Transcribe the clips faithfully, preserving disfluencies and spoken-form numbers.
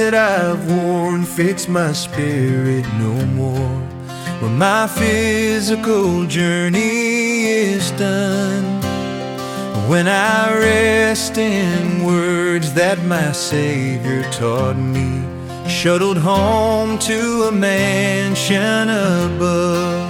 that I've worn fits my spirit no more. When my physical journey is done, when I rest in words that my Savior taught me, shuttled home to a mansion above.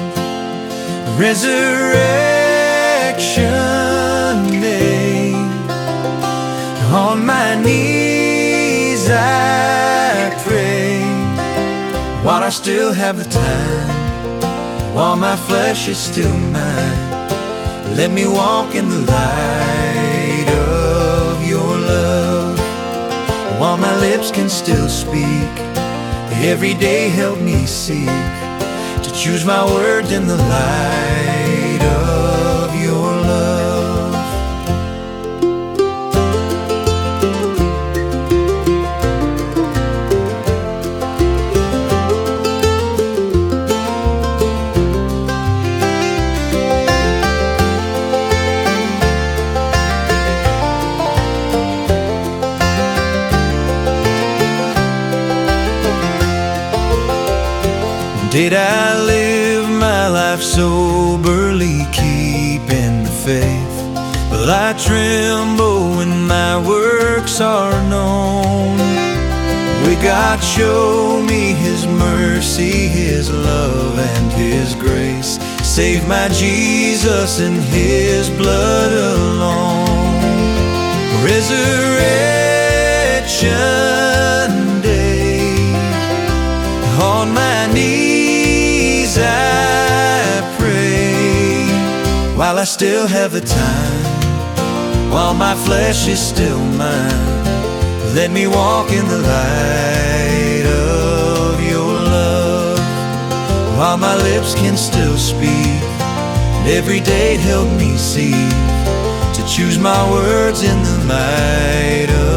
Resurrection day, on my knees I pray, while I still have the time, while my flesh is still mine. Let me walk in the light of your love, while my lips can still speak. Every day help me seek to choose my words in the light of your love. Did I live my life soberly, keeping the faith? Will I tremble when my works are known? Will God show me His mercy, His love, and His grace? Save my Jesus in His blood alone. Resurrection day, on my knees I pray, while I still have the time, while my flesh is still mine. Let me walk in the light of your love, while my lips can still speak. Every day help me see to choose my words in the light of